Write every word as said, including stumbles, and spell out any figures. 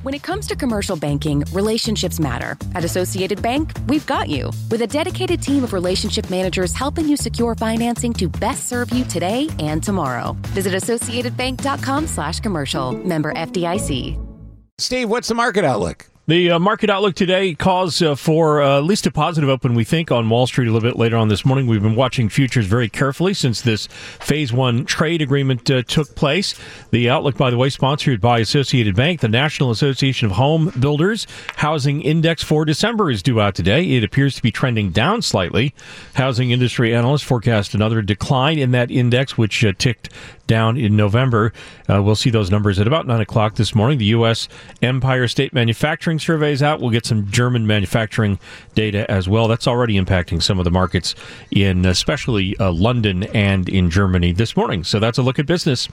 When it comes to commercial banking, relationships matter. At Associated Bank, we've got you. With a dedicated team of relationship managers helping you secure financing to best serve you today and tomorrow. Visit associatedbank.com slash commercial. Member F D I C. Steve, what's the market outlook? The uh, market outlook today calls uh, for uh, at least a positive open, we think, on Wall Street a little bit later on this morning. We've been watching futures very carefully since this phase one trade agreement uh, took place. The outlook, by the way, sponsored by Associated Bank. The National Association of Home Builders Housing Index for December is due out today. It appears to be trending down slightly. Housing industry analysts forecast another decline in that index, which uh, ticked down in November. Uh, we'll see those numbers at about nine o'clock this morning. The U S Empire State Manufacturing Survey is out. We'll get some German manufacturing data as well. That's already impacting some of the markets in especially uh, London and in Germany this morning. So that's a look at business.